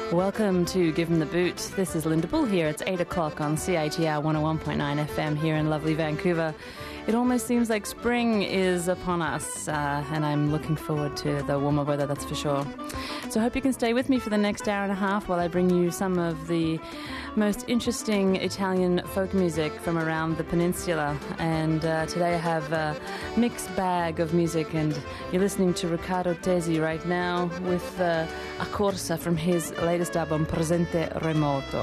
Welcome to Give 'em the Boot. This is Linda Bull here. It's 8 o'clock on CITR 101.9 FM here in lovely Vancouver. It almost seems like spring is upon us, and I'm looking forward to the warmer weather, that's for sure. So I hope you can stay with me for the next hour and a half while I bring you some of the most interesting Italian folk music from around the peninsula. And today I have a mixed bag of music, and you're listening to Riccardo Tesi right now with A Corsa from his latest album, Presente Remoto.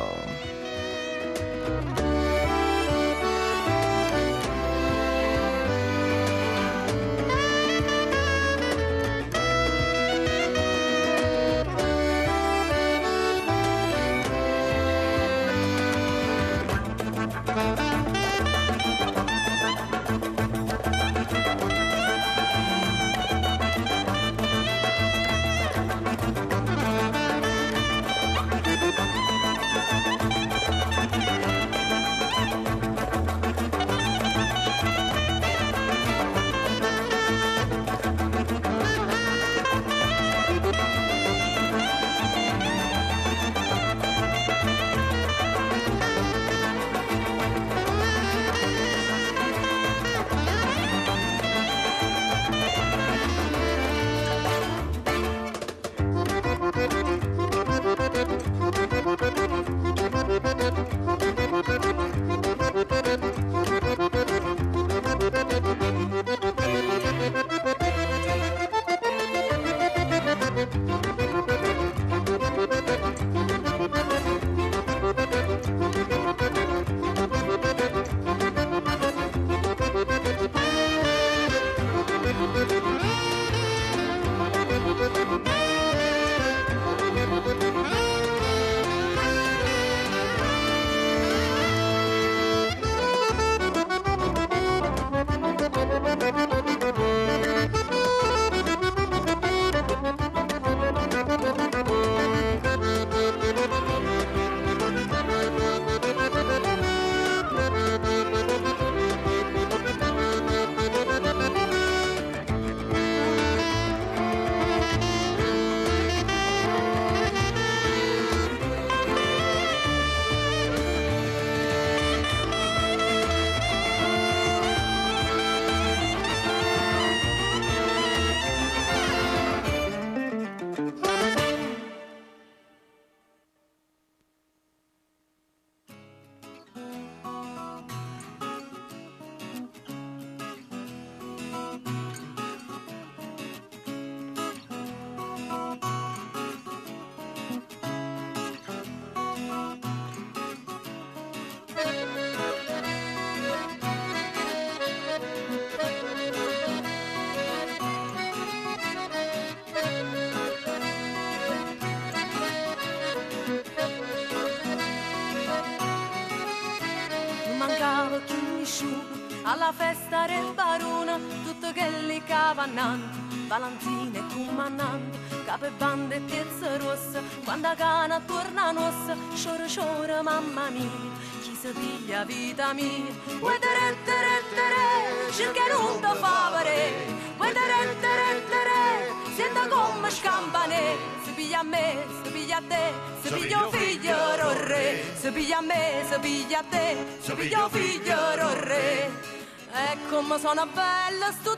Alla festa del barone, tutto che li cavannanti, valentine e comandante, cape bande e piezze rosse, quando cana torna nostra, sciore sciore mamma mia, chi si piglia vita mia, vuoi tere tere tere, cerca non te favore, vuoi tere tere tere, senta come scampane, si piglia a me, si piglia a te, si piglia un figlio re, si piglia a me, si piglia a te, si piglia un figlio re. E come sono bella sto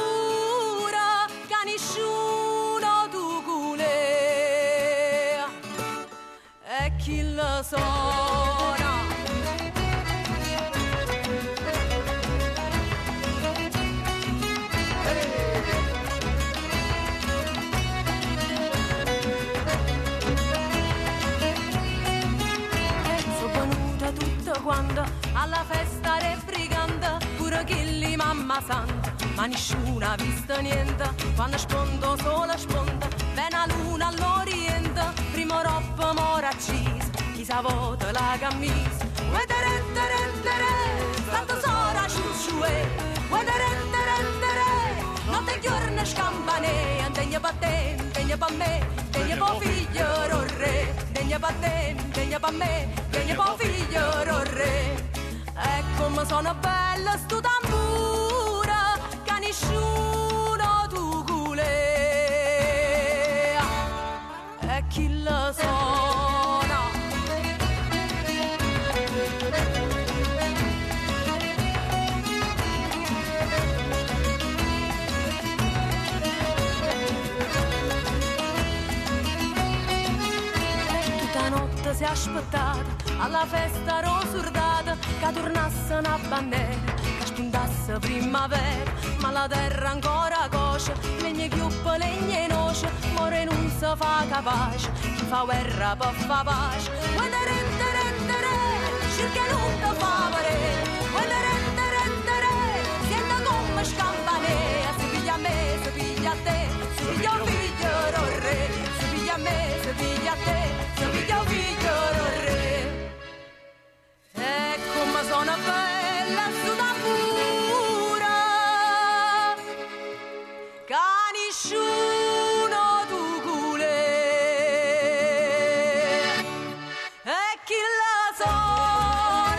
tambura che nessuno tu cule e chi lo suona. Sono venuta tutta quando alla festa del brigante, pure chi li mamma santa, ma nessuno ha visto niente, quando spunto sola spunta, ven a luna all'oriente, primo roppo mora accisa, chi sa vota la camisa, uè tere tere tere, santa sora sciusciue, uè tere tere tere, notte e giorno scampane, andegna pa te, andegna pa me, andegna pa figlio re, andegna pa te, andegna pa me, andegna pa figlio re. E come sono bella sto tambura che nessuno tu cule e chi lo so. si è aspettata alla festa rosurdata che tornasse una bandiera, che spuntasse primavera, ma la terra ancora coscia, legna chiuppa, legna e noce, more non si fa capace, chi fa guerra può fa pace. Quando cerca non ti fa parere, quando senta come scampanea, si piglia a me, si piglia a te, si piglia un figlio del re, si piglia a me, si piglia a te, si piglia un figlio del re. E come sono bella suda pura, che nessuno tu cule, e chi la suona.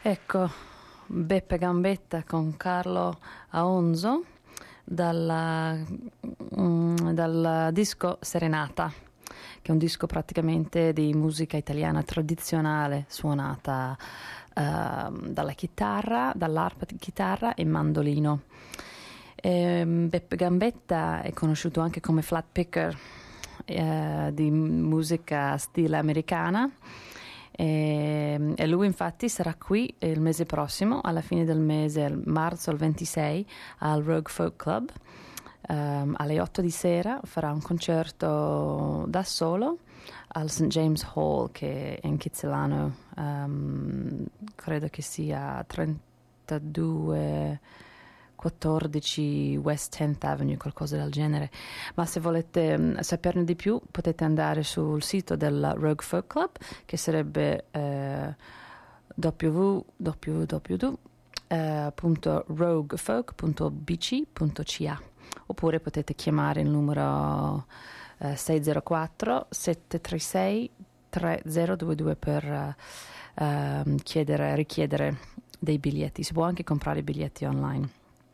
Ecco, Beppe Gambetta con Carlo Aonzo dal disco Serenata, che è un disco praticamente di musica italiana tradizionale suonata dalla chitarra, dall'arpa di chitarra e mandolino. Beppe Gambetta è conosciuto anche come flat picker di musica stile americana. E lui infatti sarà qui il mese prossimo, alla fine del mese, marzo al 26, al Rogue Folk Club. Alle 8 di sera farà un concerto da solo al St. James Hall, che è in Kitsilano, credo che sia 3214 West 10th Avenue, qualcosa del genere. Ma se volete saperne di più potete andare sul sito del Rogue Folk Club, che sarebbe www.roguefolk.bc.ca, oppure potete chiamare il numero 604 736 3022 per richiedere dei biglietti. Si può anche comprare i biglietti online.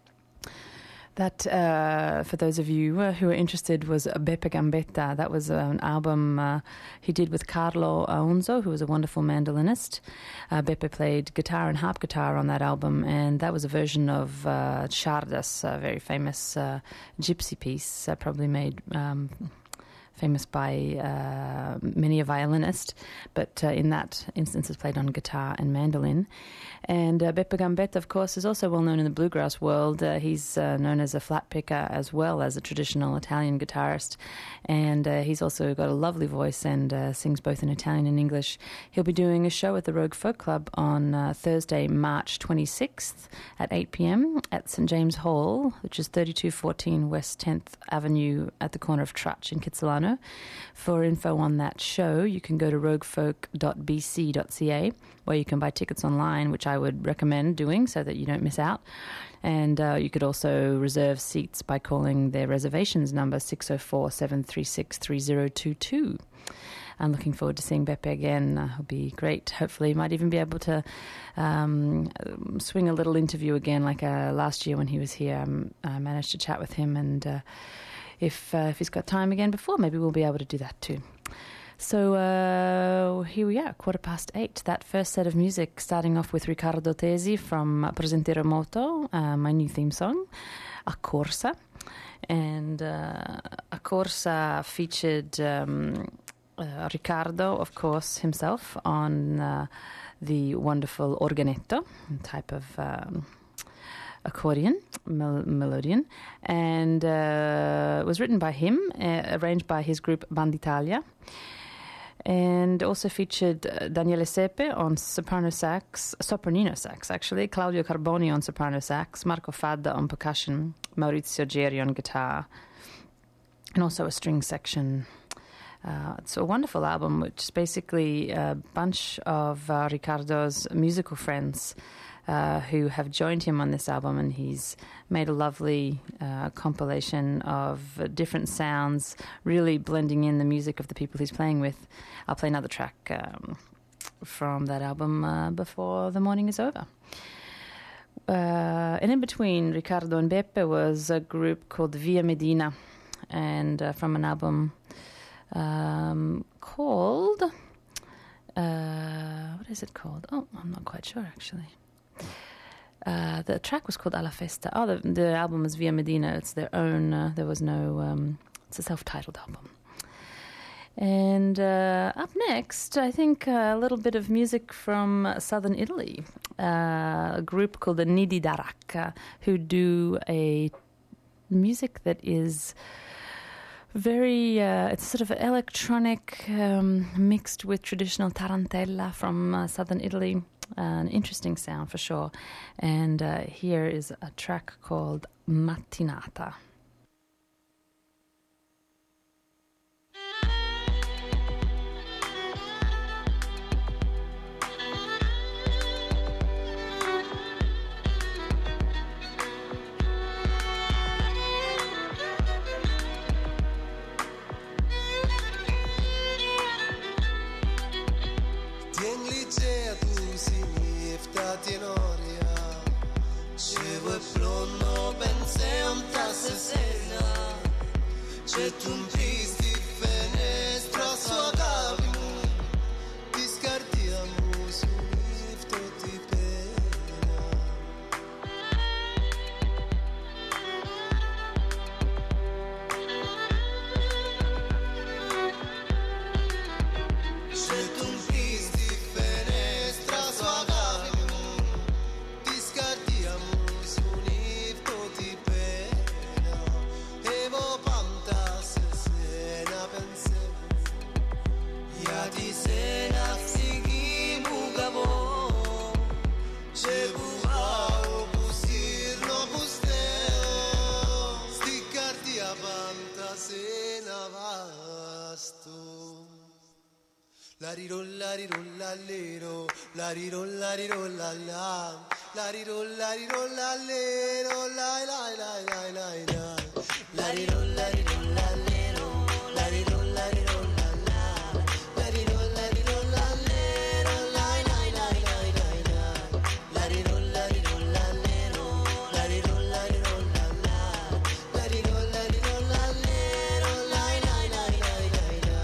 That, for those of you who are interested, was Beppe Gambetta. That was an album he did with Carlo Aonzo, who was a wonderful mandolinist. Beppe played guitar and harp guitar on that album, and that was a version of Czardas, a very famous gypsy piece, probably made famous by many a violinist, but in that instance is played on guitar and mandolin. And Beppe Gambetta, of course, is also well known in the bluegrass world. He's known as a flat picker as well as a traditional Italian guitarist, and he's also got a lovely voice and sings both in Italian and English. He'll be doing a show at the Rogue Folk Club on Thursday, March 26th at 8 p.m. at St. James Hall, which is 3214 West 10th Avenue at the corner of Trutch in Kitsilano. For info on that show, you can go to roguefolk.bc.ca, where you can buy tickets online, which I would recommend doing so that you don't miss out. And you could also reserve seats by calling their reservations number 604-736-3022. I'm looking forward to seeing Beppe again. It'll be great. Hopefully, might even be able to swing a little interview again, like last year when he was here. I managed to chat with him, and if he's got time again before, maybe we'll be able to do that too. So here we are, 8:15. That first set of music, starting off with Riccardo Tesi from Presentero Moto, my new theme song, A Corsa. And A Corsa featured Riccardo, of course, himself on the wonderful organetto, type of accordion, melodian, and it was written by him, arranged by his group Banditalia, and also featured Daniele Sepe on sopranino sax, actually, Claudio Carboni on soprano sax, Marco Fadda on percussion, Maurizio Geri on guitar, and also a string section. It's a wonderful album, which is basically a bunch of Riccardo's musical friends who have joined him on this album, and he's made a lovely compilation of different sounds, really blending in the music of the people he's playing with. I'll play another track from that album before the morning is over. And in between Riccardo and Beppe was a group called Via Medina, and from an album called what is it called? Oh, I'm not quite sure actually. The track was called Alla Festa. Oh, the album was Via Medina. It's their own. There was no. It's a self-titled album. And up next, I think a little bit of music from southern Italy. A group called the Nidi d'Aracca, who do a music that is very, it's sort of electronic mixed with traditional tarantella from southern Italy. An interesting sound for sure. And here is a track called Mattinata. Se tu tristi fenestra sua capi ti scartiamo su lifto ti pena. Se tu tristi fenestra sua capi ti scartiamo su lifto ti pena. Evo pantas sena pense ya ti sena sigi mugavo se bugao busir no busteo sticcarti a panta sena vasto la rirolla lero la rirolla la la la rirolla lero la la la la la la la rirolla lero la rirolla la la la rirolla lero la la la la la la rirolla lero la rirolla la la la rirolla lero la la la la la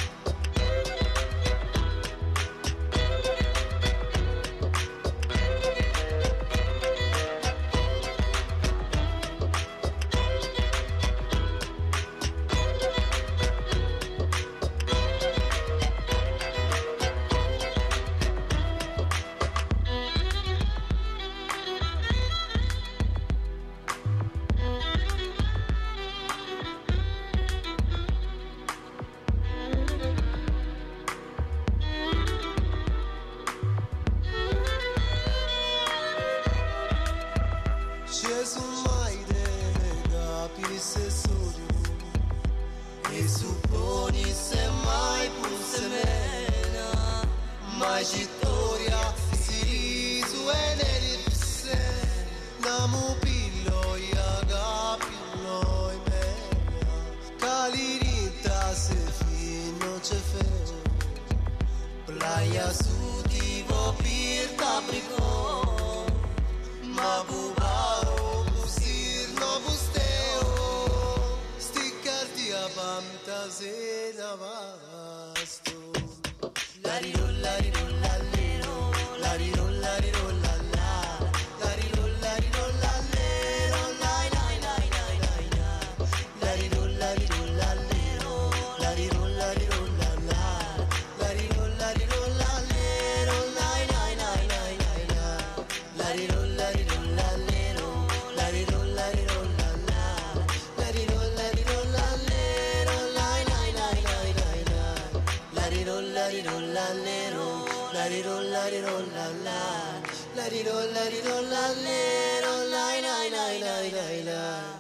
Gesù mai deve capire solo e supponi se mai puse mena mai citoria si risu e neripse namu pillo ya capillo e mena calirita se fino ce feo playa su divo pirta prico ma bubao busir no busteo sticcarti a fantasena vasto la rirolla lero la rirolla la la rirolla lero la la la la la la rirolla lero la rirolla la la rirolla lero la la la la la la rirolla lero la rirolla la la rirolla lero la la la la la la rirolla lero la rirolla la la rirolla lero la la la la la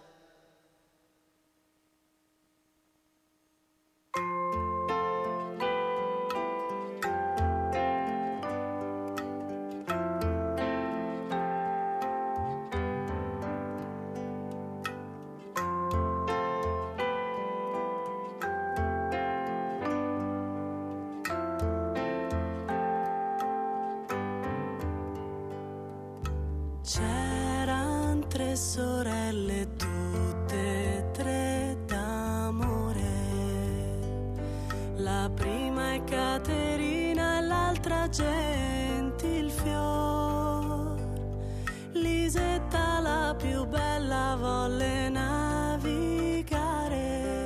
C'eran tre sorelle tutte e tre d'amore. La prima è Caterina e l'altra Gentilfior. Lisetta la più bella volle navigare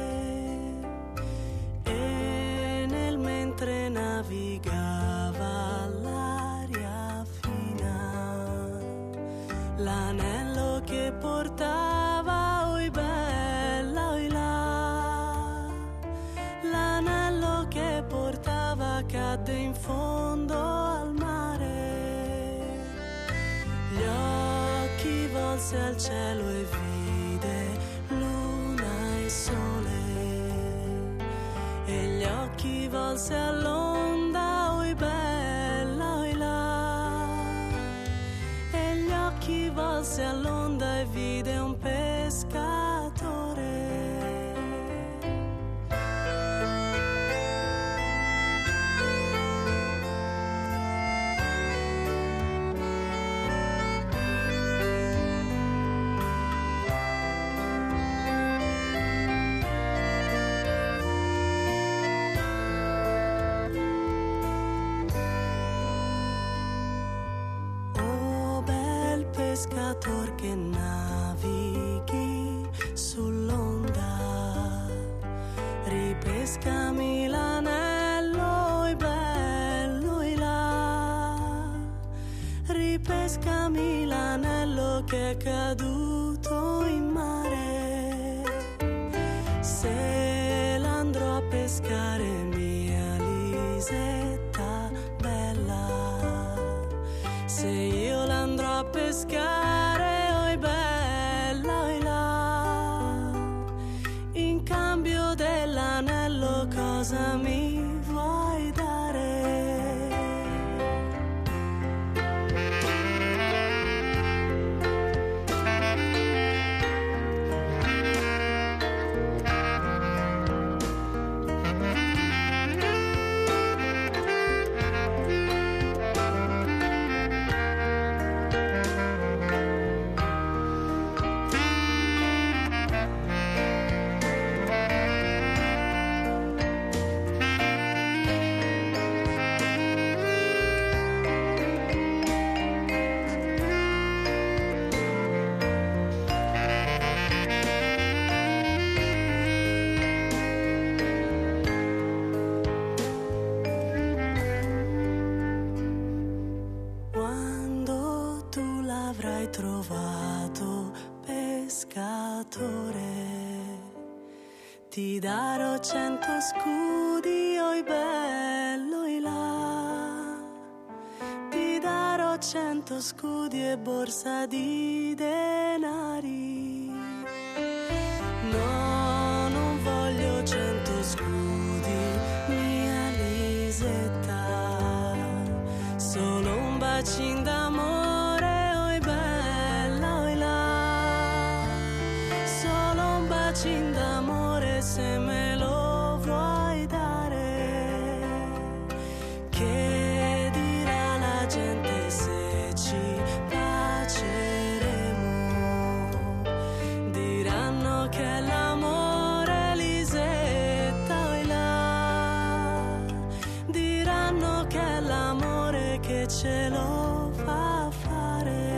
e nel mentre navigava l'aria fina l'anello che portava oi bella oi là l'anello che portava cadde in fondo al mare gli occhi volse al cielo e vide luna e sole e gli occhi volse all'onda oi bella oi là e gli occhi volse all'onda e vide un pescatore. pescator che navighi sull'onda, ripescami l'anello e bello e là, ripescami l'anello che è caduto in mare. Se l'andrò a pescare mia Lisetta bella, se io l'andrò a pescare oi bella oi là, in cambio dell'anello cosa mi vuoi dare? Trovato pescatore, ti darò 100 scudi, oi bello e là, ti darò 100 scudi e borsa di denari. No, non voglio 100 scudi, mia Lisetta, solo un bacin d'amore. D'amore se me lo vuoi dare, che dirà la gente se ci baceremo? Diranno che è l'amore Lisetta oi là, diranno che è l'amore che ce lo fa fare.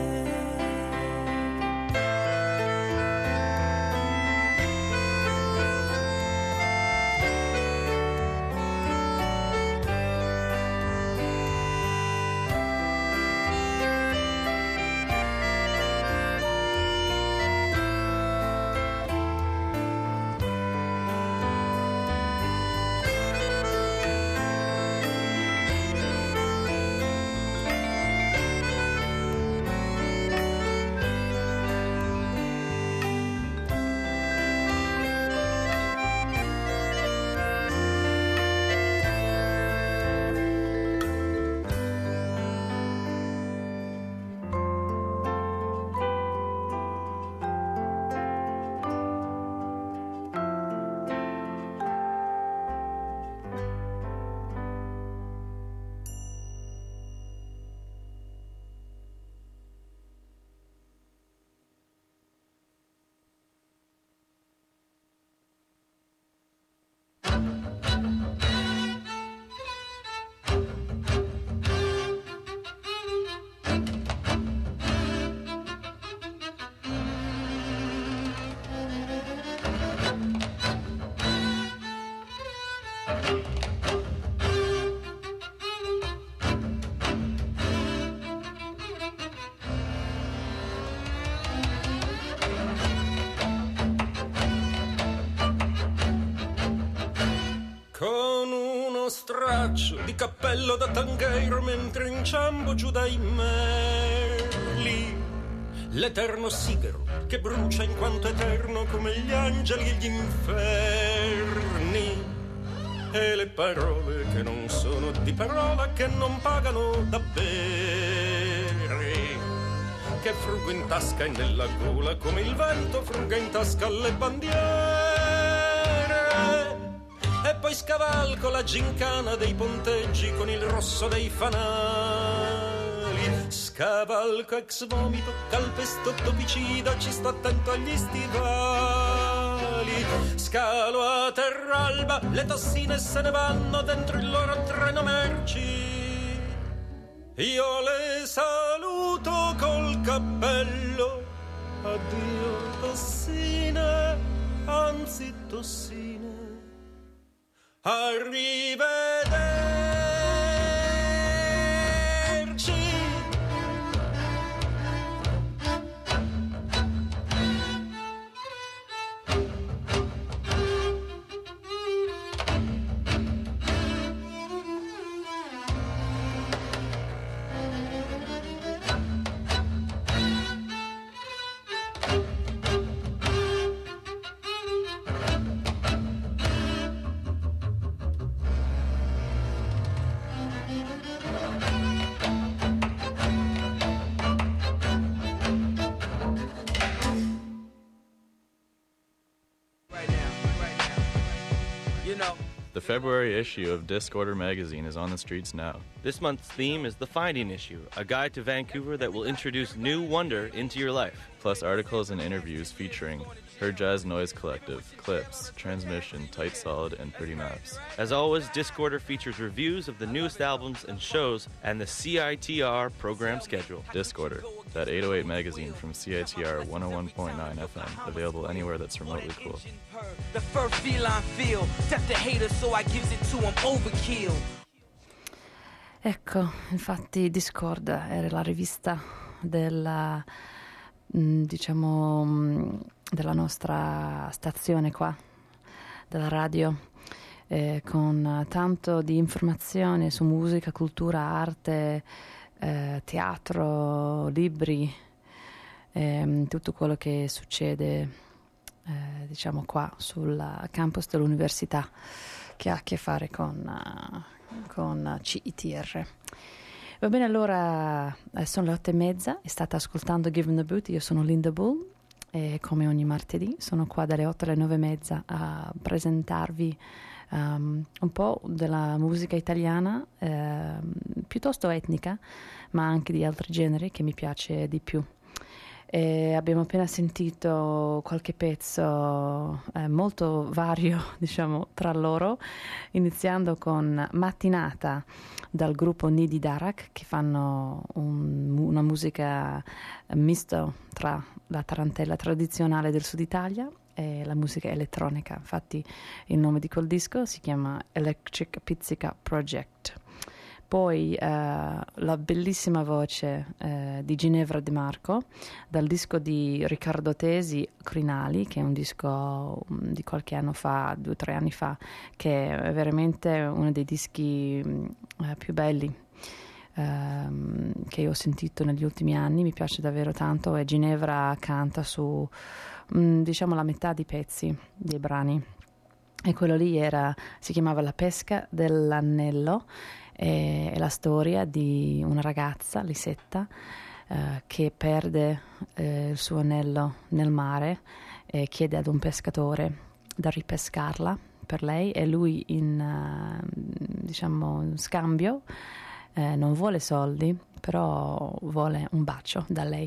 Di cappello da tangheiro mentre inciampo giù dai merli, l'eterno sigaro che brucia in quanto eterno come gli angeli e gli inferni, e le parole che non sono di parola, che non pagano da bere, che fruggo in tasca e nella gola come il vento fruga in tasca le bandiere. E poi scavalco la gincana dei ponteggi con il rosso dei fanali. Scavalco ex vomito, calpesto topicida, ci sto attento agli stivali. Scalo a terralba, le tossine se ne vanno dentro il loro treno merci. Io le saluto col cappello Arrivederci. The February issue of Discorder magazine is on the streets now. This month's theme is The Finding Issue, a guide to Vancouver that will introduce new wonder into your life. Plus articles and interviews featuring Her Jazz Noise Collective, Clips, Transmission, Tight Solid, and Pretty Maps. As always, Discorder features reviews of the newest albums and shows and the CITR program schedule. Discorder, that 808 magazine from CITR 101.9 FM, available anywhere that's remotely cool. The first feline feel, step the hater so I gives it to him overkill. Ecco, infatti Discord era la rivista della, diciamo, della nostra stazione qua, della radio, con tanto di informazioni su musica, cultura, arte, teatro, libri, tutto quello che succede diciamo qua sul campus dell'università che ha a che fare con CITR. Va bene, allora sono le 8:30, state ascoltando Given the Boot, io sono Linda Bull e come ogni martedì sono qua dalle 8 alle 9:30 a presentarvi un po' della musica italiana, piuttosto etnica, ma anche di altri generi che mi piace di più. Abbiamo appena sentito qualche pezzo molto vario, diciamo, tra loro, iniziando con Mattinata dal gruppo Nidi Darak, che fanno una musica misto tra la tarantella tradizionale del Sud Italia e la musica elettronica. Infatti il nome di quel disco si chiama Electric Pizzica Project. Poi la bellissima voce di Ginevra De Marco dal disco di Riccardo Tesi, Crinali, che è un disco di qualche anno fa, 2 o 3 anni fa, che è veramente uno dei dischi più belli che io ho sentito negli ultimi anni. Mi piace davvero tanto e Ginevra canta su diciamo la metà dei pezzi, dei brani, e quello lì si chiamava La pesca dell'anello. È la storia di una ragazza, Lisetta, che perde il suo anello nel mare e chiede ad un pescatore da ripescarla per lei, e lui in scambio non vuole soldi, però vuole un bacio da lei.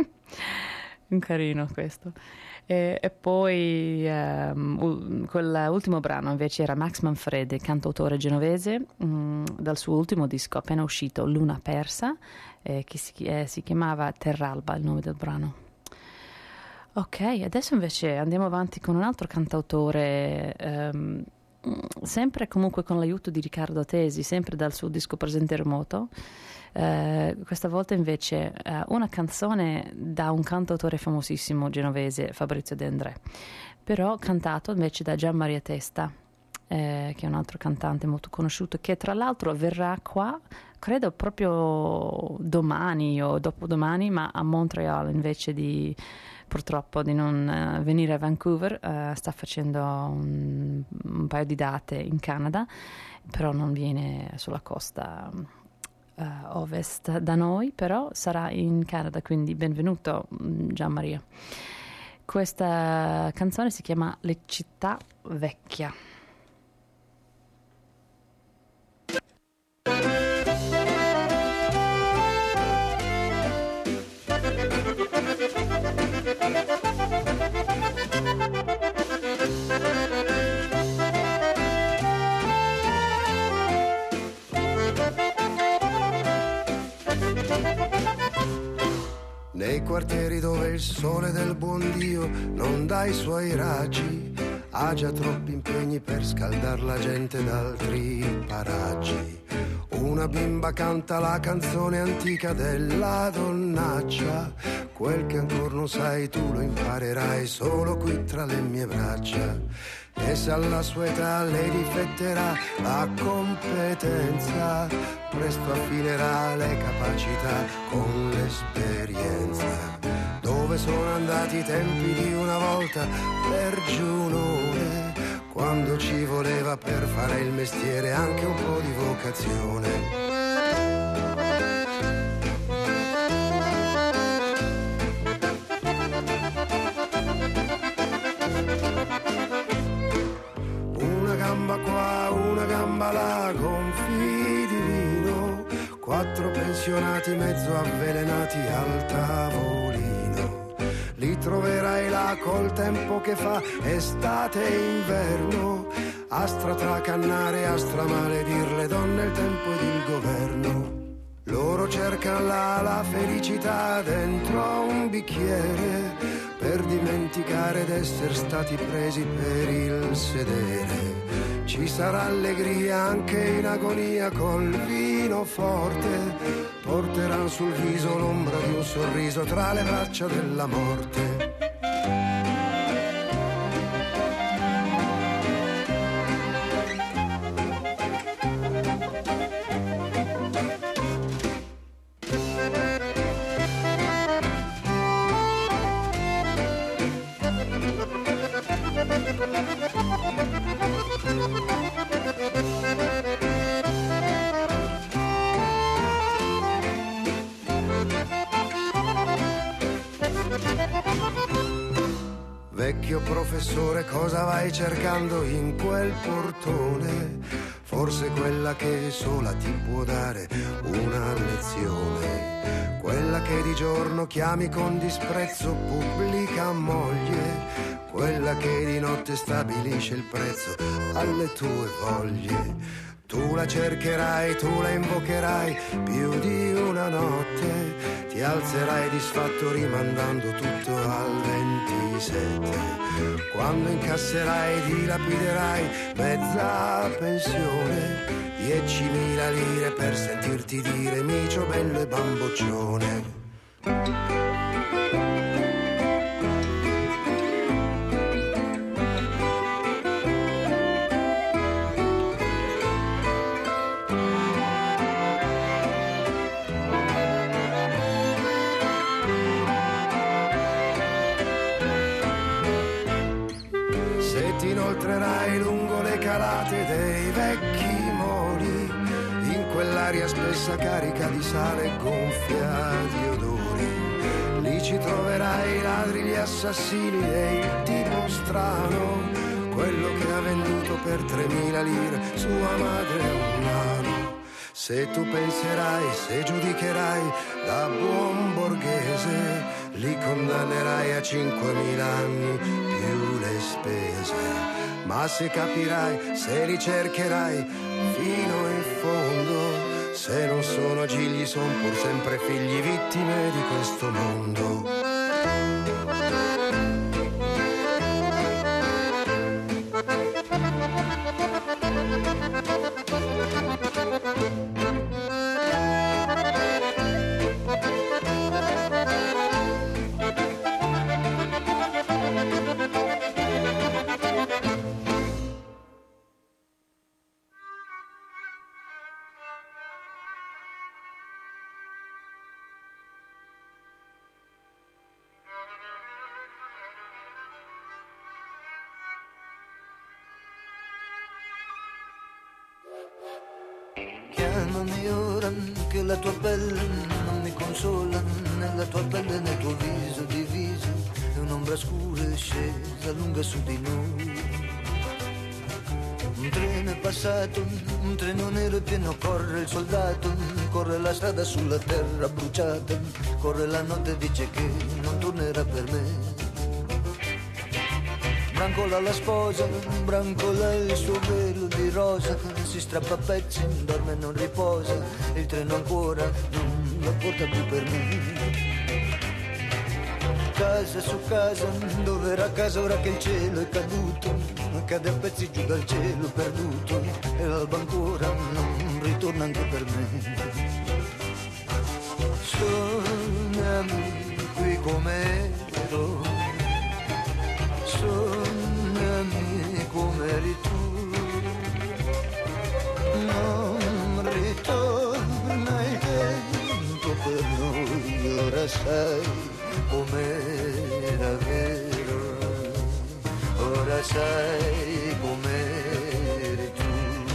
Un carino questo. E poi quell'ultimo brano invece era Max Manfredi, cantautore genovese, dal suo ultimo disco appena uscito, Luna Persa, che si chiamava Terralba, il nome del brano. Ok, adesso invece andiamo avanti con un altro cantautore, sempre comunque con l'aiuto di Riccardo Tesi, sempre dal suo disco Presente Remoto. Questa volta invece una canzone da un cantautore famosissimo genovese, Fabrizio De André, però cantato invece da Gian Maria Testa, che è un altro cantante molto conosciuto, che tra l'altro verrà qua credo proprio domani o dopodomani, ma a Montreal invece di purtroppo di non venire a Vancouver. Sta facendo un paio di date in Canada, però non viene sulla costa ovest da noi, però sarà in Canada, quindi benvenuto Gian Maria. Questa canzone si chiama Le città vecchia. Nei quartieri dove il sole del buon Dio non dà i suoi raggi ha già troppi impegni per scaldar la gente d'altri paraggi. Una bimba canta la canzone antica della donnaccia, quel che ancora non sai tu lo imparerai solo qui tra le mie braccia. E se alla sua età lei difetterà la competenza, presto affinerà le capacità con l'esperienza. Dove sono andati i tempi di una volta per Giunone, quando ci voleva per fare il mestiere anche un po' di vocazione. Una gamba qua, una gamba là, gonfi di vino, 4 pensionati mezzo avvelenati al tavolino. Li troverai là col tempo che fa, estate e inverno, a stratracannare, a stramaledir le donne, il tempo ed il governo. Loro cercano là la felicità dentro un bicchiere, per dimenticare d'essere stati presi per il sedere. Ci sarà allegria anche in agonia col vino forte, porteranno sul viso l'ombra di un sorriso tra le braccia della morte. Vecchio professore, cosa vai cercando in quel portone? Forse quella che sola ti può dare una lezione. Quella che di giorno chiami con disprezzo pubblica moglie, quella che di notte stabilisce il prezzo alle tue voglie. Tu la cercherai, tu la invocherai più di una notte, ti alzerai disfatto rimandando tutto al 27. Quando incasserai dilapiderai mezza pensione, 10.000 lire per sentirti dire micio bello e bamboccione. Lungo le calate dei vecchi moli, in quell'aria spessa carica di sale e gonfia di odori. Lì ci troverai i ladri, gli assassini e il tipo strano, quello che ha venduto per 3.000 lire sua madre a un nano. Se tu penserai, se giudicherai da buon borghese, li condannerai a 5.000 anni più le spese. Ma se capirai, se li cercherai fino in fondo, se non sono gigli son pur sempre figli, vittime di questo mondo. Chiamami ora che la tua pelle non mi consola, nella tua pelle, nel tuo viso diviso, è un'ombra scura scesa lunga su di noi. Un treno è passato, un treno nero e pieno, corre il soldato, corre la strada sulla terra bruciata, corre la notte e dice che non tornerà per me. Brancola la sposa, brancola il suo velo di rosa, si strappa a pezzi, dorme e non riposa, il treno ancora non lo porta più per me. Casa su casa, dove era casa ora che il cielo è caduto, cade a pezzi giù dal cielo perduto e l'alba ancora non ritorna anche per me. Sognami qui com'ero, sognami com'eri tu, non ritorna il tempo per noi, ora sai com'era vero, ora sai com'eri tu.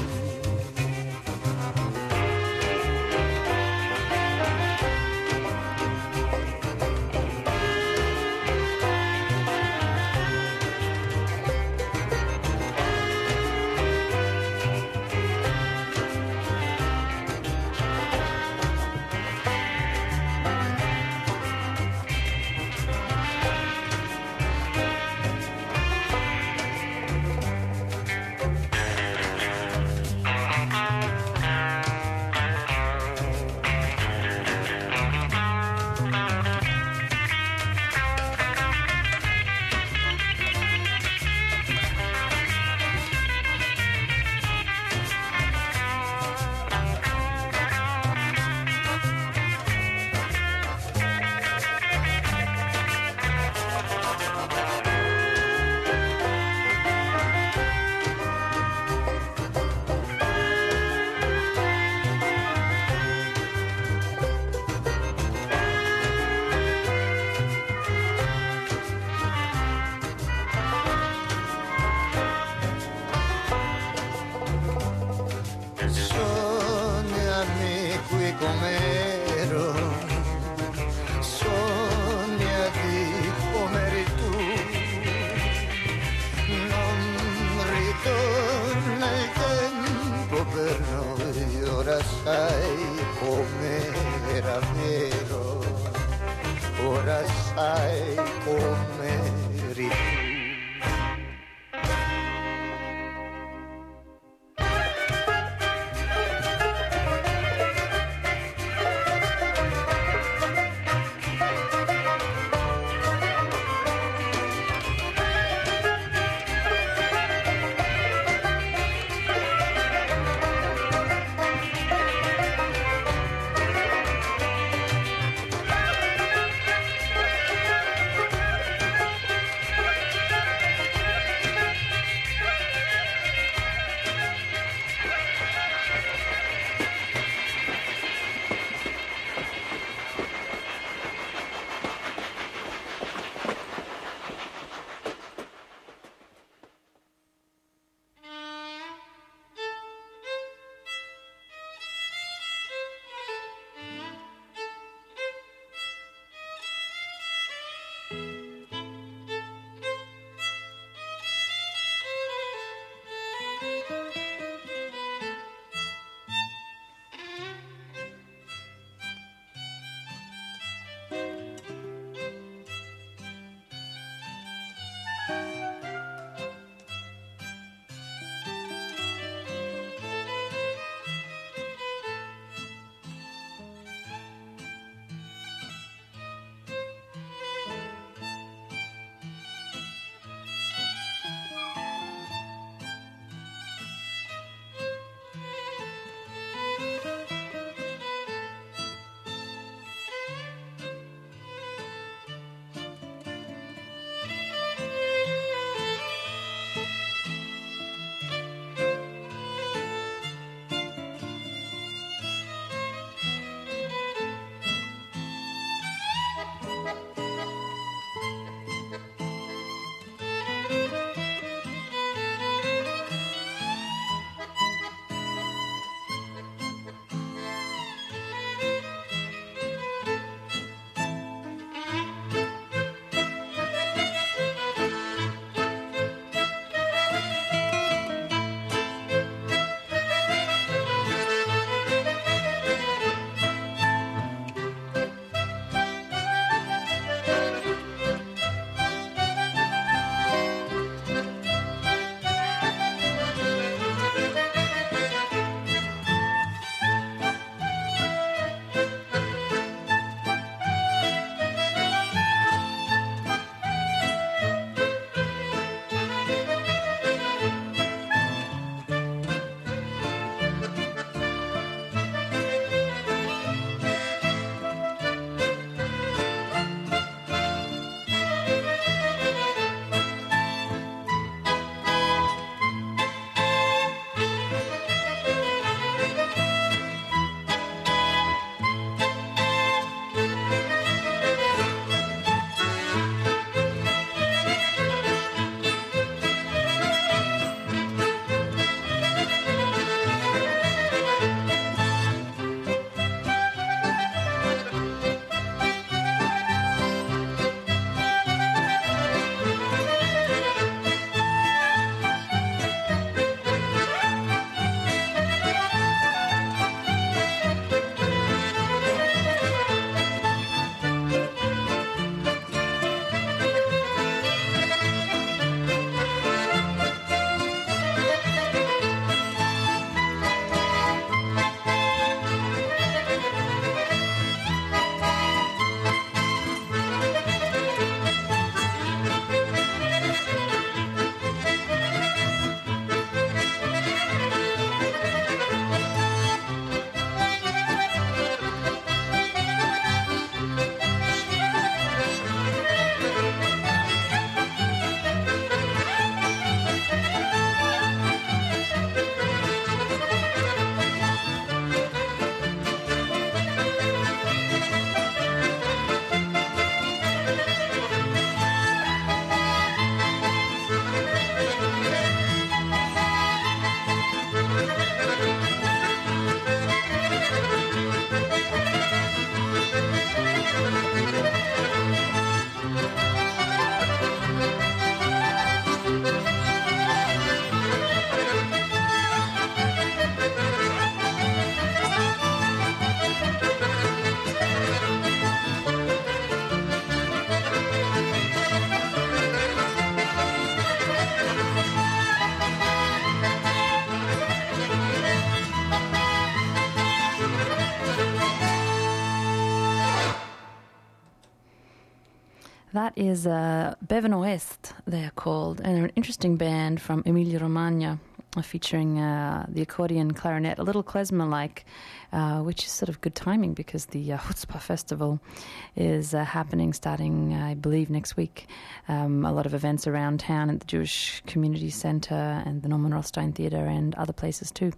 Com'ero, sognati com'eri tu, non ritorna il tempo per noi, ora sai com'era vero, ora sai com'eri tu. That is Bevano Est, they're called, and they're an interesting band from Emilia-Romagna, featuring the accordion, clarinet, a little klezmer-like, which is sort of good timing because the Chutzpah Festival is happening starting, I believe, next week. A lot of events around town at the Jewish Community Center and the Norman Rothstein Theater and other places too.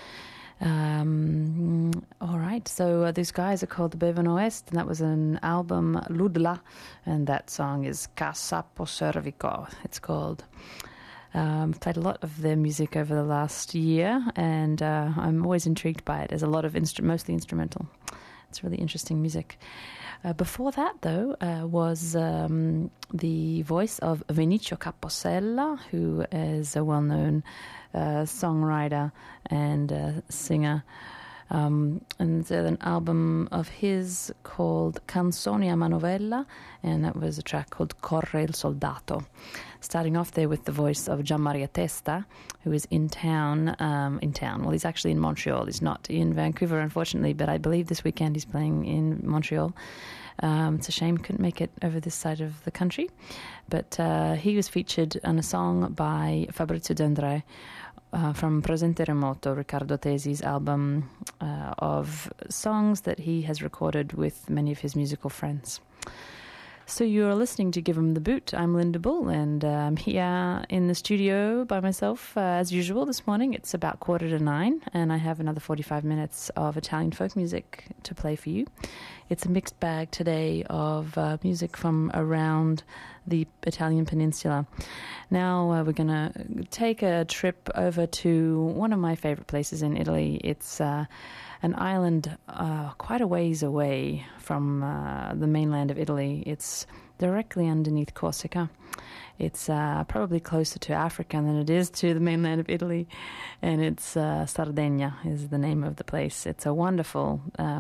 All right, so these guys are called the Bevano Est, and that was an album, Ludla, and that song is Casa po Cervico, it's called. Played a lot of their music over the last year, and I'm always intrigued by it. There's a lot of mostly instrumental. It's really interesting music. Before that, though, was the voice of Vinicio Caposella, who is a well-known songwriter and singer. And there's an album of his called Canzoni a Manovella, and that was a track called Corre il Soldato. Starting off there with the voice of Gian Maria Testa, who is in town. Well, he's actually in Montreal. He's not in Vancouver, unfortunately, but I believe this weekend he's playing in Montreal. It's a shame he couldn't make it over this side of the country. But he was featured on a song by Fabrizio De André, from Presente Remoto, Riccardo Tesi's album of songs that he has recorded with many of his musical friends. So you're listening to Give 'Em the Boot. I'm Linda Bull, and I'm here in the studio by myself as usual this morning. It's about 8:45, and I have another 45 minutes of Italian folk music to play for you. It's a mixed bag today of music from around the Italian peninsula. Now we're going to take a trip over to one of my favorite places in Italy. It's an island quite a ways away from the mainland of Italy. It's directly underneath Corsica. It's probably closer to Africa than it is to the mainland of Italy, and it's Sardinia is the name of the place. It's a wonderful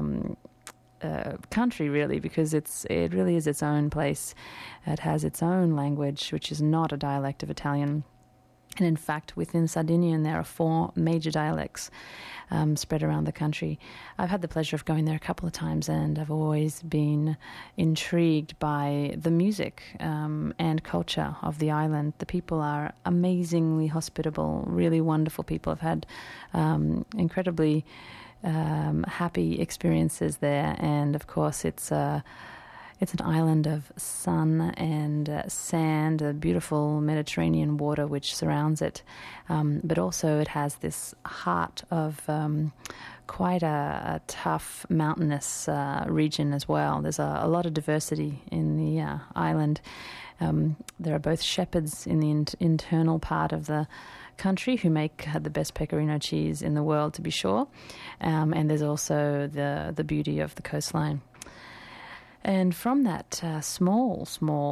country, really, because it really is its own place. It has its own language, which is not a dialect of Italian. And in fact, within Sardinian, there are 4 major dialects spread around the country. I've had the pleasure of going there a couple of times, and I've always been intrigued by the music and culture of the island. The people are amazingly hospitable, really wonderful people. I've had incredibly happy experiences there, and of course it's an island of sun and sand, the beautiful Mediterranean water which surrounds it, but also it has this heart of quite a tough mountainous region as well. There's a lot of diversity in the island. There are both shepherds in the internal part of the country who make the best pecorino cheese in the world, to be sure, and there's also the beauty of the coastline. And from that small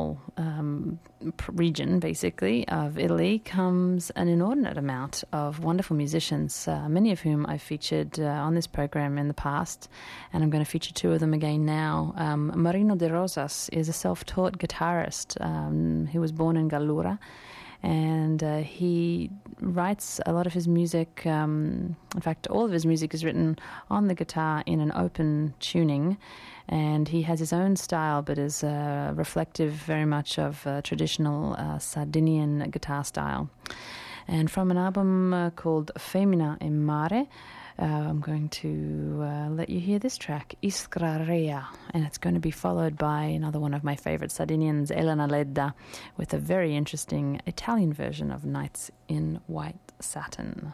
region, basically, of Italy comes an inordinate amount of wonderful musicians, many of whom I've featured on this program in the past, and I'm going to feature 2 of them again now. Marino De Rosas is a self-taught guitarist who was born in Gallura, and he writes a lot of his music. In fact, all of his music is written on the guitar in an open tuning, and he has his own style, but is reflective very much of traditional Sardinian guitar style. And from an album called Femmina in Mare, I'm going to let you hear this track, Iskra Rea, and it's going to be followed by another one of my favorite Sardinians, Elena Ledda, with a very interesting Italian version of Nights in White Satin.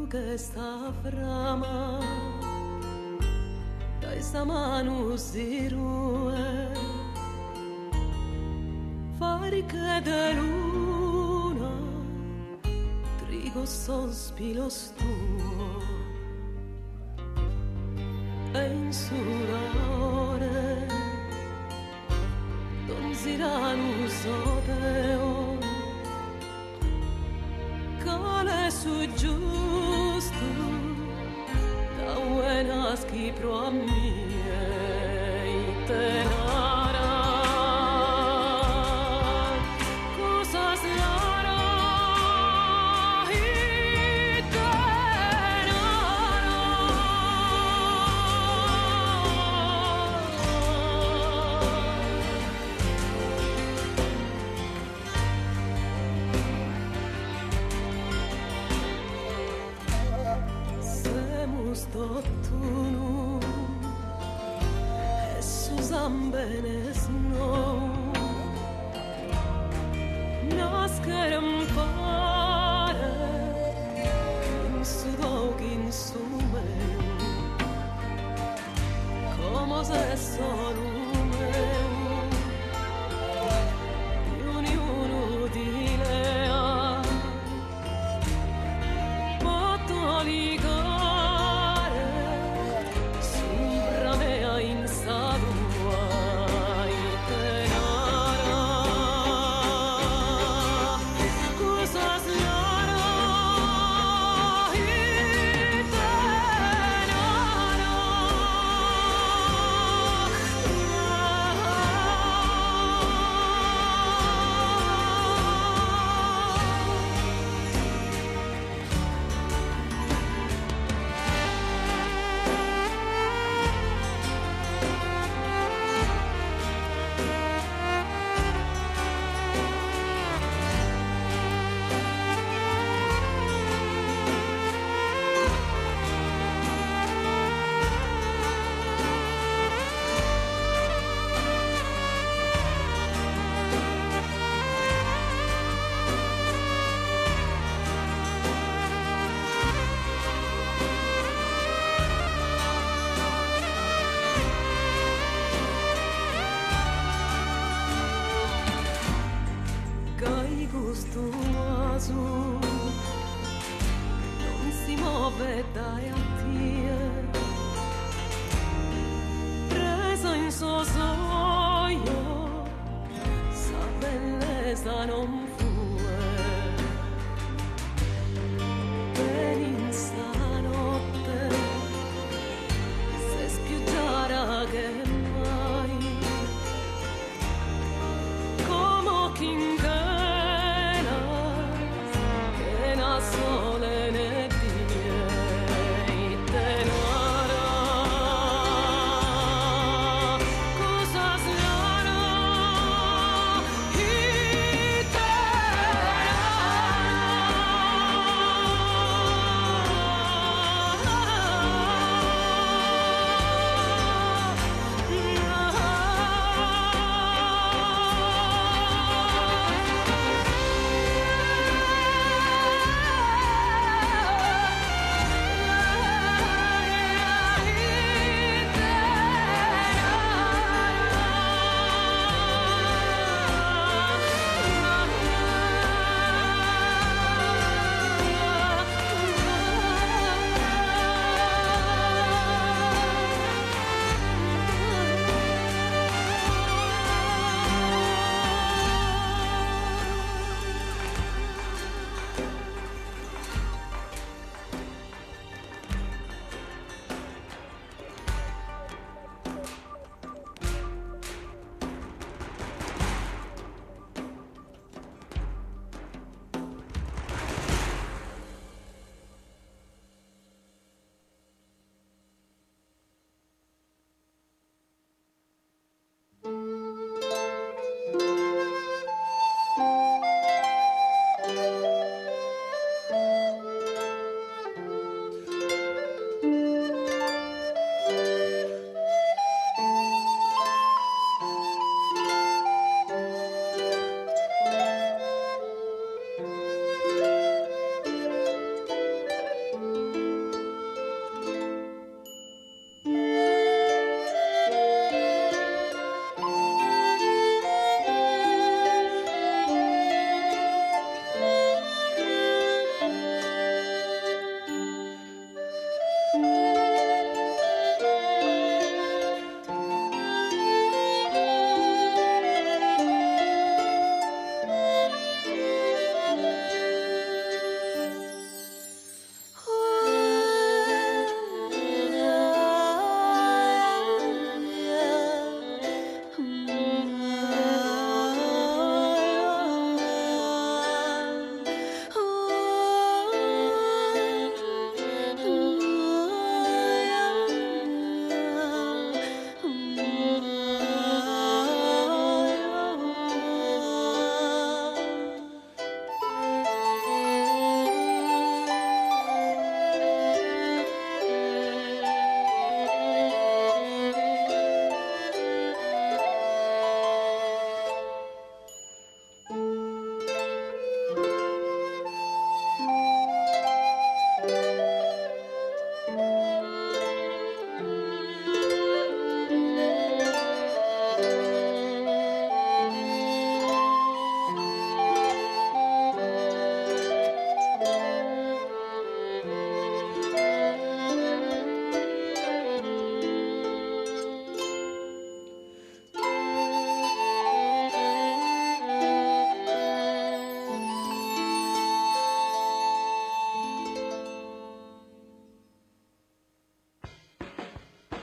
che sta frama dai sta mano si rue fari che de luna trigo sospiro stuo e in surore non si ranu sopeo cale su giusto da buona schipro a mie tenara cosa slara Stottunu e Susan Benesno nascere un pare in su d'occhi in su me come se sono meu di ognuno di lea potto ligare in sadua itenara cosa slara costumato non si muove dai a tie presa in suo sogno sa bellezza non fue ben in sta notte se spiuggiara che mai come chi sole ne die tenara cosa slara itenara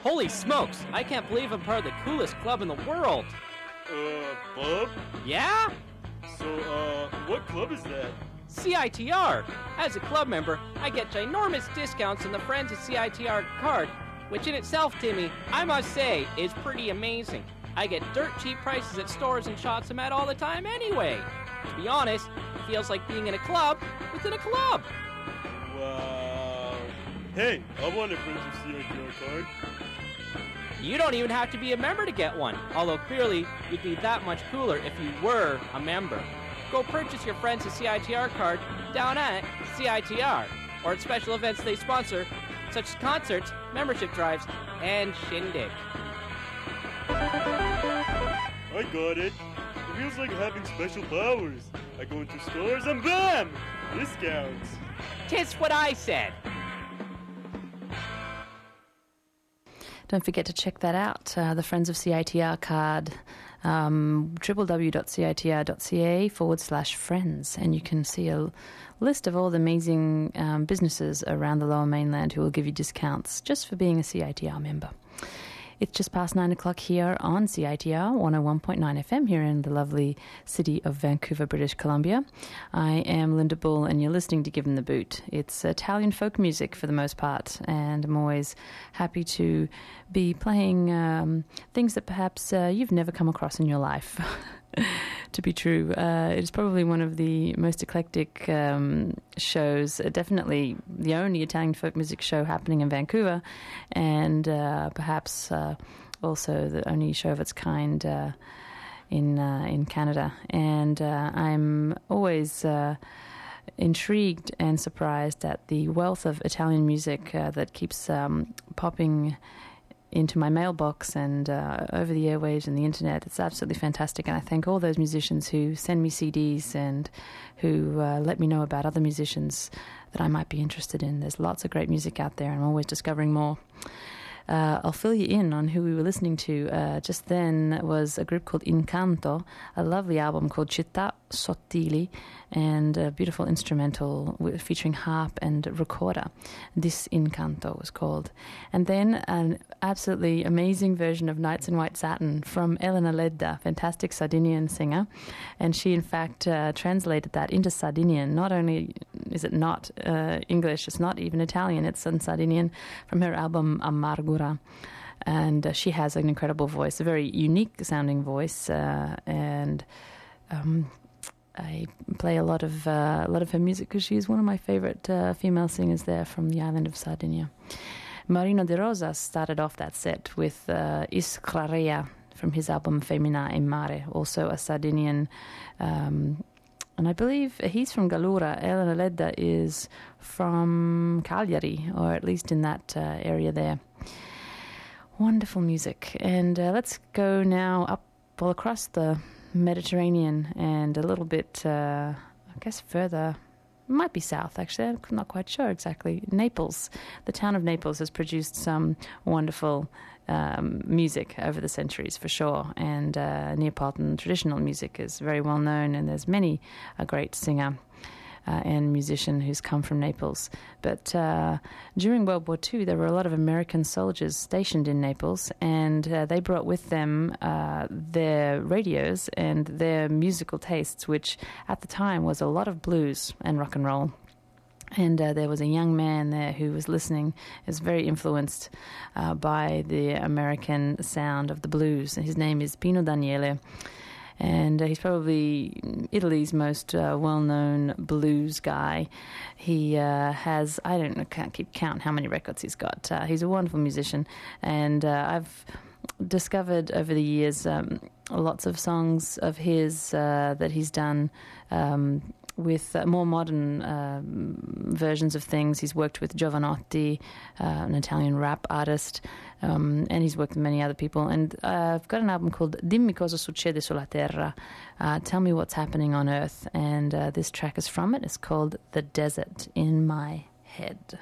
Holy smokes! I can't believe I'm part of the coolest club in the world! Bob? Yeah? So, what club is that? CITR! As a club member, I get ginormous discounts on the Friends of CITR card, which in itself, Timmy, I must say, is pretty amazing. I get dirt cheap prices at stores and shops I'm at all the time anyway. To be honest, it feels like being in a club within a club. Wow. Hey, I want a Friends of CITR card. You don't even have to be a member to get one, although clearly you'd be that much cooler if you were a member. Go purchase your Friends of CITR card down at CITR, or at special events they sponsor, such as concerts, membership drives, and shindig. I got it. It feels like having special powers. I go into stores and bam! Discounts. 'Tis what I said. Don't forget to check that out, the Friends of CITR card, www.citr.ca/friends, and you can see a list of all the amazing businesses around the Lower Mainland who will give you discounts just for being a CITR member. It's just past 9 o'clock here on CITR 101.9 FM here in the lovely city of Vancouver, British Columbia. I am Linda Bull and you're listening to Give 'em the Boot. It's Italian folk music for the most part, and I'm always happy to be playing things that perhaps you've never come across in your life. To be true, it is probably one of the most eclectic shows, definitely the only Italian folk music show happening in Vancouver, and perhaps also the only show of its kind in Canada. And I'm always intrigued and surprised at the wealth of Italian music that keeps popping into my mailbox and over the airwaves and the internet. It's absolutely fantastic, and I thank all those musicians who send me CDs and who let me know about other musicians that I might be interested in. There's lots of great music out there, and I'm always discovering more. I'll fill you in on who we were listening to. Just then was a group called Incanto, a lovely album called Città Sottili, and a beautiful instrumental featuring harp and recorder. This Incanto was called. And then an absolutely amazing version of Nights in White Satin from Elena Ledda, fantastic Sardinian singer. And she, in fact, translated that into Sardinian. Not only is it not English, it's not even Italian, it's in Sardinian from her album Amargura. And she has an incredible voice, a very unique sounding voice, and I play a lot of her music because she's one of my favorite female singers there from the island of Sardinia. Marino De Rosa started off that set with Isclarea from his album Femina e Mare, also a Sardinian, and I believe he's from Gallura. Elena Ledda is from Cagliari, or at least in that area there. Wonderful music. And let's go now up all across the Mediterranean and a little bit, I guess, further. It might be south, actually. I'm not quite sure exactly. Naples. The town of Naples has produced some wonderful music over the centuries, for sure. And Neapolitan traditional music is very well known, and there's many a great singer and musician who's come from Naples. But during World War II, there were a lot of American soldiers stationed in Naples, and they brought with them their radios and their musical tastes, which at the time was a lot of blues and rock and roll. And there was a young man there who was listening, is very influenced by the American sound of the blues. His name is Pino Daniele. And he's probably Italy's most well-known blues guy. He has, can't keep count how many records he's got. He's a wonderful musician, and I've discovered over the years lots of songs of his that he's done with more modern versions of things. He's worked with Giovanotti, an Italian rap artist, and he's worked with many other people. And I've got an album called Dimmi cosa succede sulla terra, Tell Me What's Happening on Earth, and this track is from it. It's called The Desert in My Head.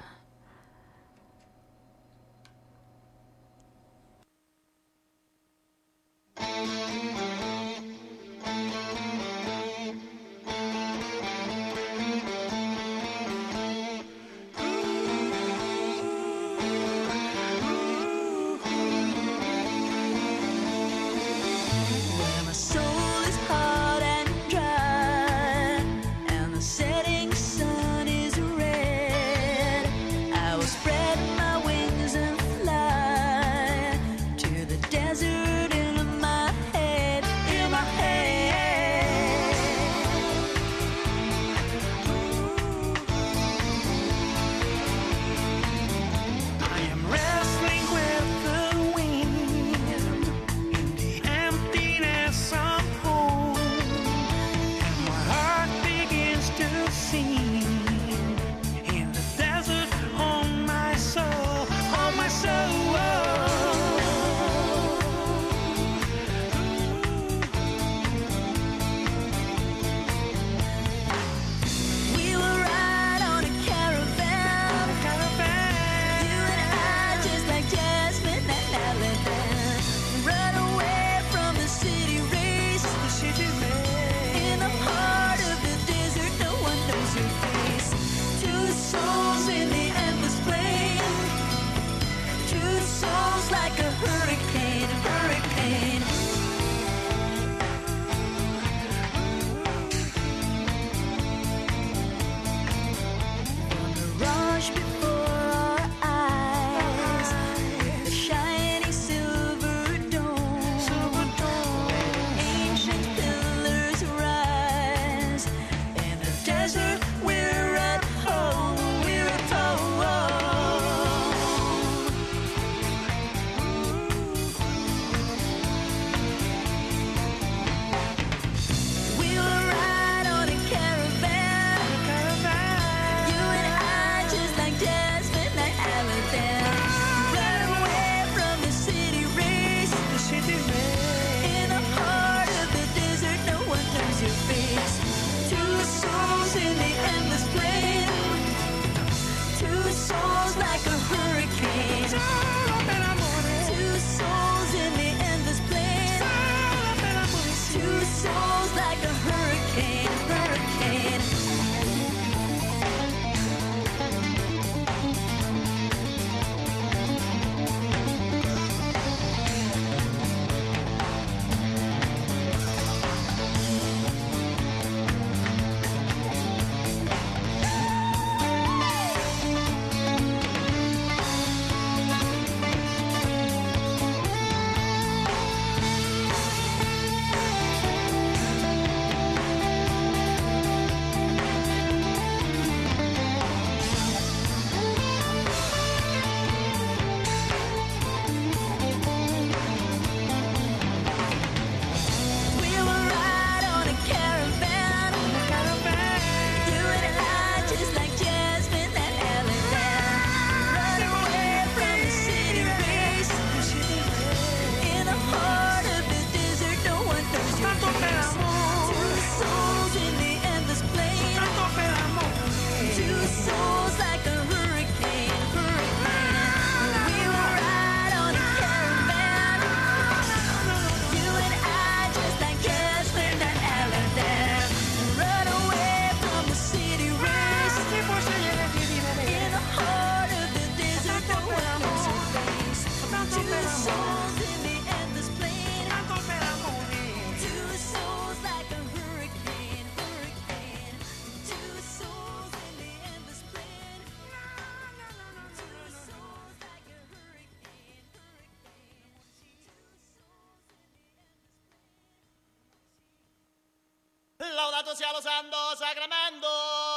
lodato sia lo santo sacramento.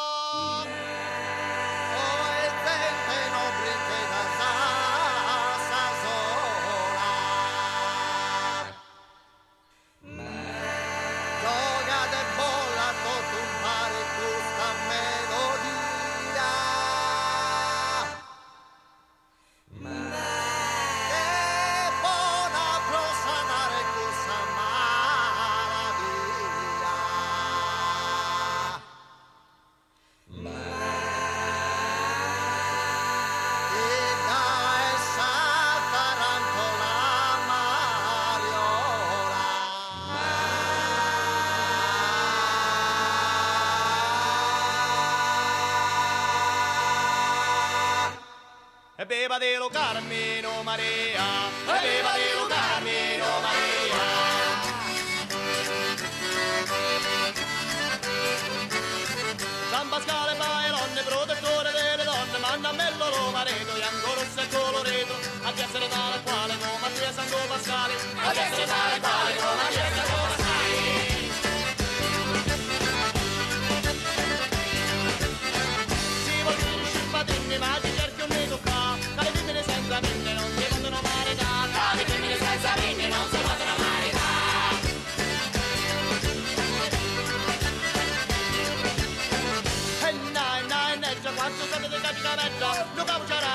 Oh, e gente non brindata sa sola. Gioca de bolla tutto un pare questa melodia. Che buona prosanare questa e beva di lo Carmino Maria, e beva di lo Carmino Maria. San Pasquale Bailonne, protettore delle donne, manda a me lo marito, e ancora rosso e coloreto, a piacere tale quale nome a te Santo Pasquale, a piacere tale quale nome a te Santo Pasquale. Si vuol conoscere i padrini, ma ti cerchi un nego qua, dalle femmine senza vinne non si possono maritare, dalle femmine senza vinne non si possono maritare. E nai, nai, neggia, quanto sapete che ci cavetta, lo cavo c'era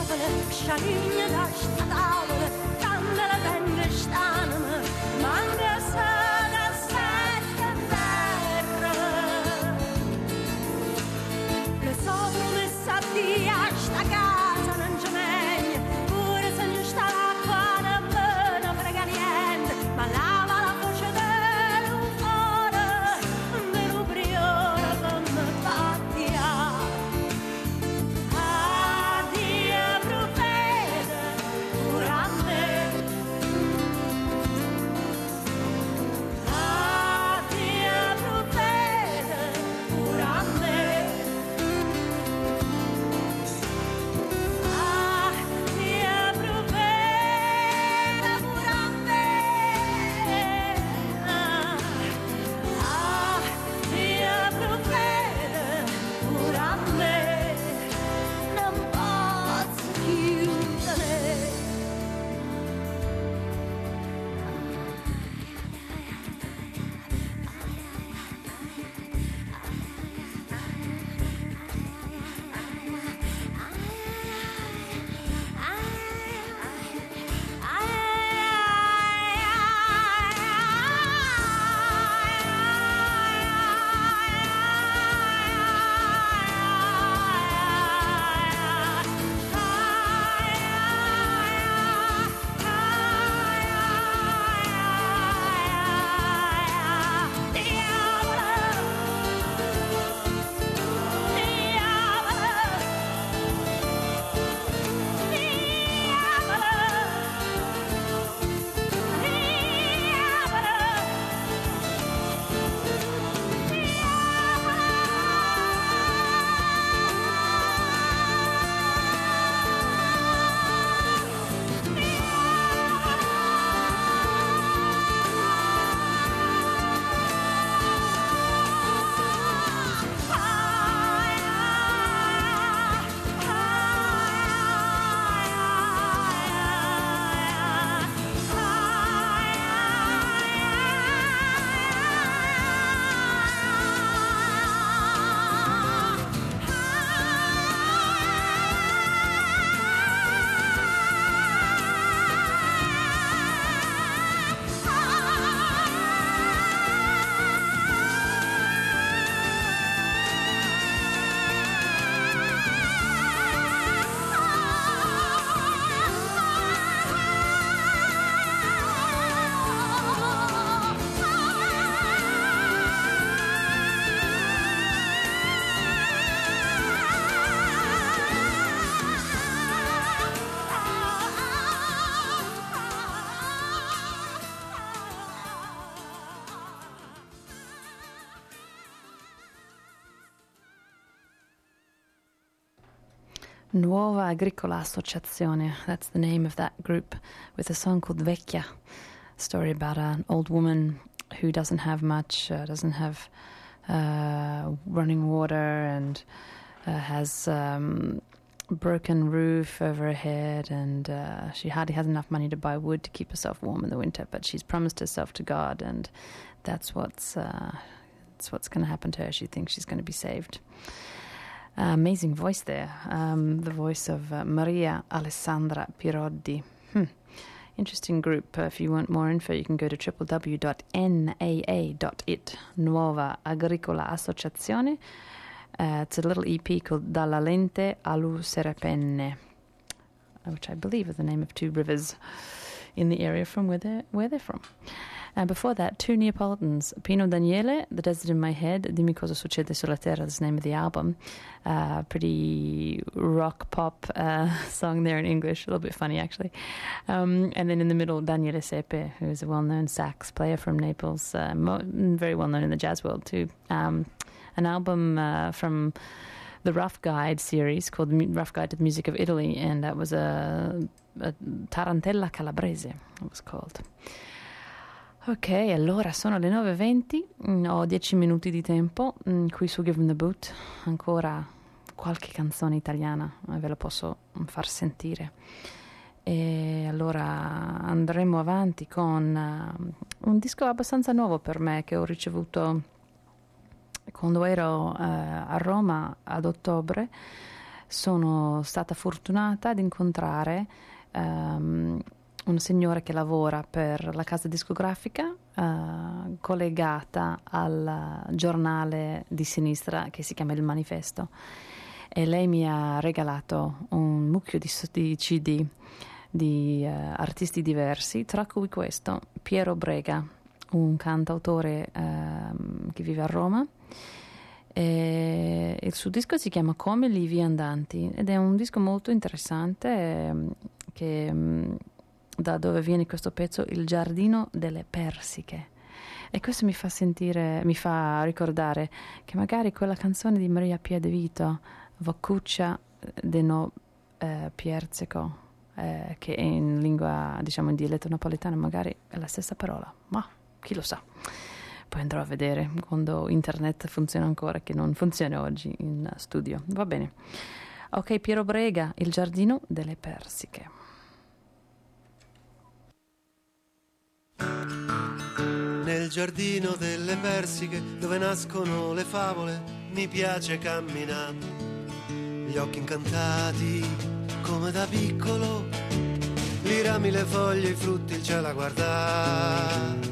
tafele, schalinje da stadavele, candele venge staneme, mange se da sette terre. Le sopra me sabia sta casa non c'è meglio, pure se non sta l'acqua non me ne frega niente, ma lava la voce del cuore, dell'ubrione che mi battia. Addio profeta, pure a me. Addio profeta, pure a me. Nuova Agricola Associazione, that's the name of that group, with a song called Vecchia, a story about an old woman who doesn't have much, doesn't have running water, and has broken roof over her head, and she hardly has enough money to buy wood to keep herself warm in the winter, but she's promised herself to God, and that's what's going to happen to her. She thinks she's going to be saved. Amazing voice there, the voice of Maria Alessandra Pirodi. Interesting group. If you want more info, you can go to www.naa.it, Nuova Agricola Associazione. It's a little EP called Dalla Lente allo Serpenne, which I believe is the name of two rivers in the area from where they're from. And before that, two Neapolitans, Pino Daniele, The Desert in My Head, Dimmi cosa succede sulla terra, is the name of the album. Pretty rock pop song there in English, a little bit funny actually. And then in the middle, Daniele Sepe, who is a well-known sax player from Naples, very well-known in the jazz world too. An album from the Rough Guide series called Rough Guide to the Music of Italy, and that was a Tarantella Calabrese, it was called. Ok, allora sono le 9:20, ho 10 minuti di tempo qui su Give 'em the Boot, ancora qualche canzone italiana ve la posso far sentire. E allora andremo avanti con un disco abbastanza nuovo per me che ho ricevuto quando ero a Roma ad ottobre. sono stata fortunata ad incontrare una signora che lavora per la casa discografica collegata al giornale di sinistra che si chiama Il Manifesto, e lei mi ha regalato un mucchio di CD di artisti diversi, tra cui questo, Piero Brega, un cantautore che vive a Roma. E il suo disco si chiama Come li viandanti ed è un disco molto interessante che da dove viene questo pezzo, Il giardino delle persiche, e questo mi fa ricordare che magari quella canzone di Maria Pia De Vito, Vokucha de no Pierzeko, che in lingua, diciamo in dialetto napoletano magari è la stessa parola, ma chi lo sa. Poi andrò a vedere quando internet funziona ancora, che non funziona oggi in studio. Va bene. Ok, Piero Brega, Il giardino delle persiche. Nel giardino delle persiche dove nascono le favole mi piace camminare, gli occhi incantati come da piccolo, i rami, le foglie, i frutti, il cielo a guardare.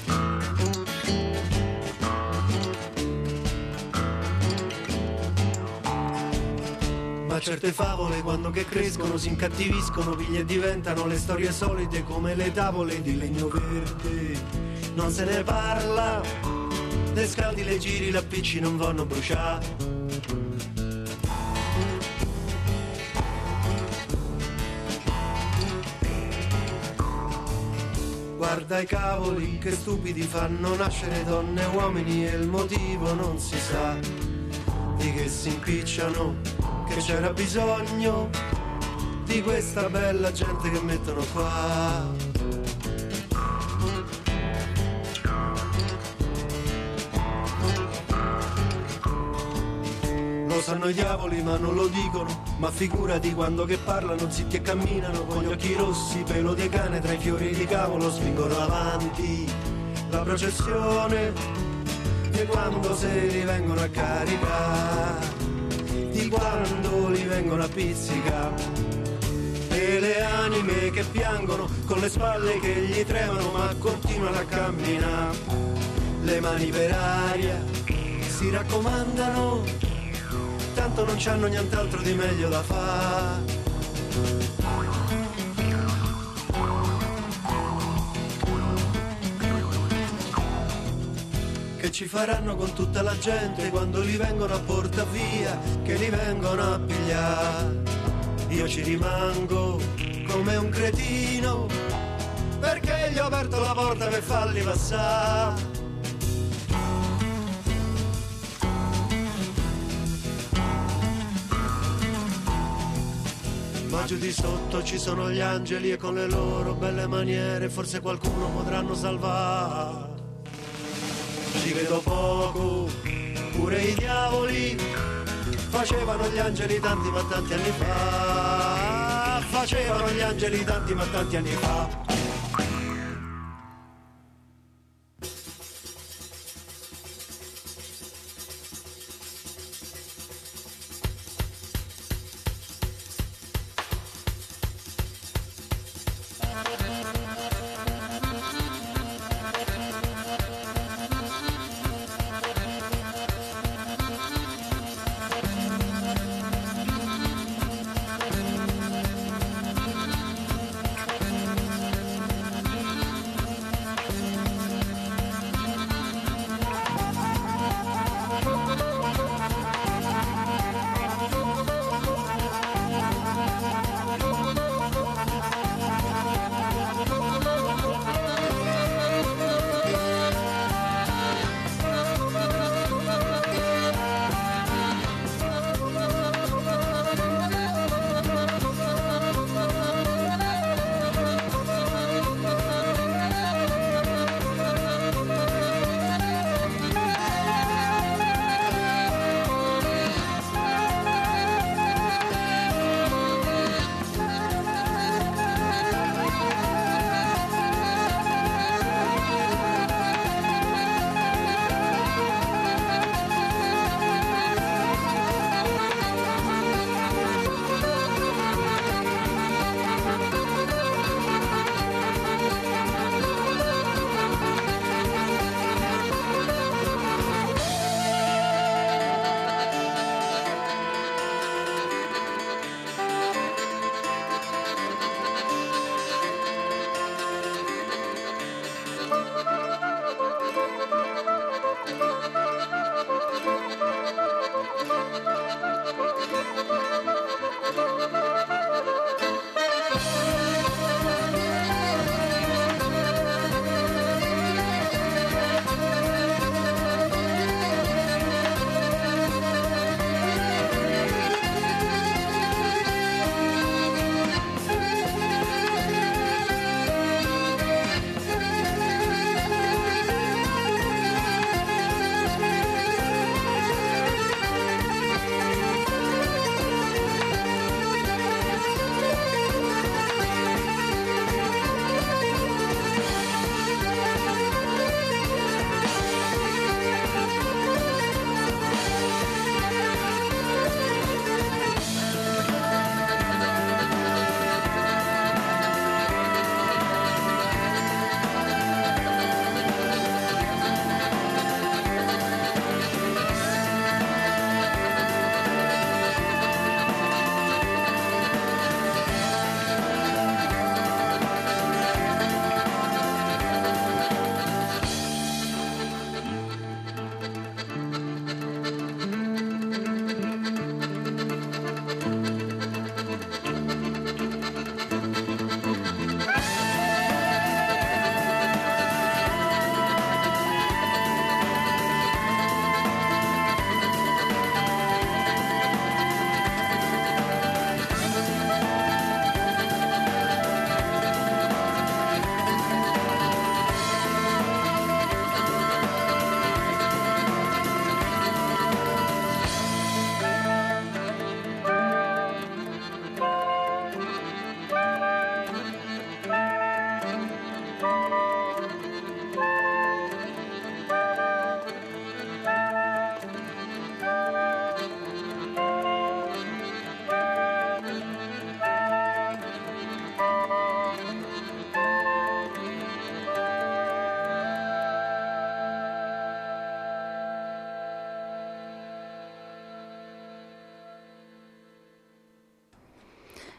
Ma certe favole quando che crescono si incattiviscono, piglie e diventano le storie solite come le tavole di legno verde. Non se ne parla, le scaldi, le giri, le appicci non vanno bruciare. Guarda i cavoli che stupidi fanno nascere donne e uomini e il motivo non si sa, di che si impicciano, che c'era bisogno di questa bella gente che mettono qua. Lo sanno i diavoli ma non lo dicono, ma figurati quando che parlano zitti e camminano, con gli occhi rossi, pelo di cane tra i fiori di cavolo, spingono avanti la processione di quando se li vengono a caricare, di quando li vengono a pizzicare. E le anime che piangono con le spalle che gli tremano ma continuano a camminare, le mani per aria si raccomandano, tanto non c'hanno nient'altro di meglio da fare. Che ci faranno con tutta la gente quando li vengono a portare via, che li vengono a pigliare? Io ci rimango come un cretino, perché gli ho aperto la porta per farli passare. Ma giù di sotto ci sono gli angeli e con le loro belle maniere forse qualcuno potranno salvare. Ci vedo poco, pure i diavoli facevano gli angeli tanti ma tanti anni fa, facevano gli angeli tanti ma tanti anni fa.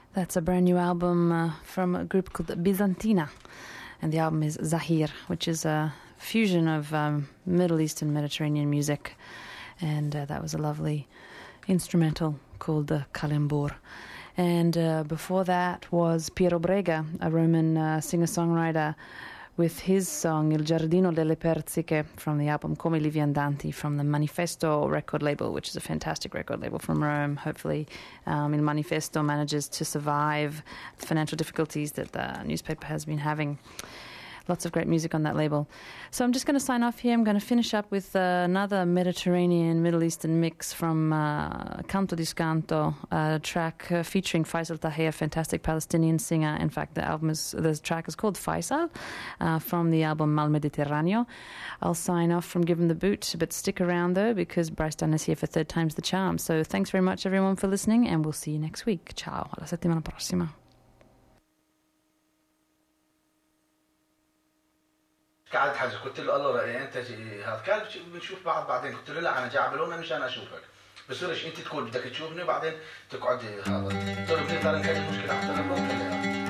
That's a brand new album from a group called Byzantina. And the album is Zahir, which is a fusion of Middle Eastern Mediterranean music. And that was a lovely instrumental called Kalembur. And before that was Piero Brega, a Roman singer-songwriter, with his song Il Giardino delle Persiche from the album Come li Viandanti from the Manifesto record label, which is a fantastic record label from Rome. Hopefully Il Manifesto manages to survive the financial difficulties that the newspaper has been having. Lots of great music on that label. So I'm just going to sign off here. I'm going to finish up with another Mediterranean, Middle Eastern mix from Canto di Scanto, a track featuring Faisal Tahir, fantastic Palestinian singer. In fact, the track is called Faisal from the album Mal Mediterraneo. I'll sign off from Give 'em the Boot, but stick around though because Bryce Dunn is here for Third Time's the Charm. So thanks very much everyone for listening and we'll see you next week. Ciao, alla settimana prossima. قعدت حاجه قلت له الله رأي انت هذا كان بنشوف بعض بعدين قلت له لا انا جاي على مشان اشوفك بصيرش انت تكون بدك تشوفني وبعدين تقعد هذا قلت له بنقدر نحل المشكله على التليفون